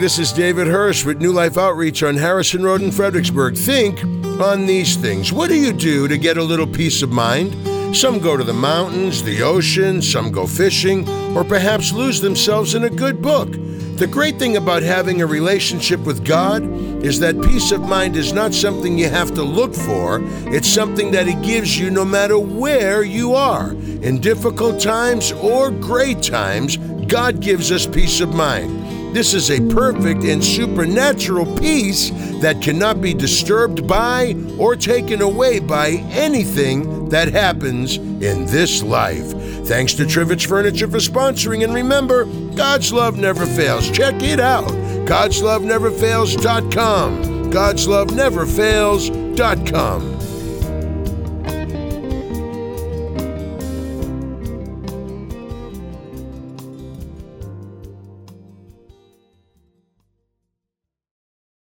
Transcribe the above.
This is David Hirsch with New Life Outreach on Harrison Road in Fredericksburg. Think on these things. What do you do to get a little peace of mind? Some go to the mountains, the ocean, some go fishing, or perhaps lose themselves in a good book. The great thing about having a relationship with God is that peace of mind is not something you have to look for. It's something that He gives you no matter where you are. In difficult times or great times, God gives us peace of mind. This is a perfect and supernatural peace that cannot be disturbed by or taken away by anything that happens in this life. Thanks to Trivich Furniture for sponsoring, and remember, God's love never fails. Check it out, God'sLoveNeverFails.com. God'sLoveNeverFails.com.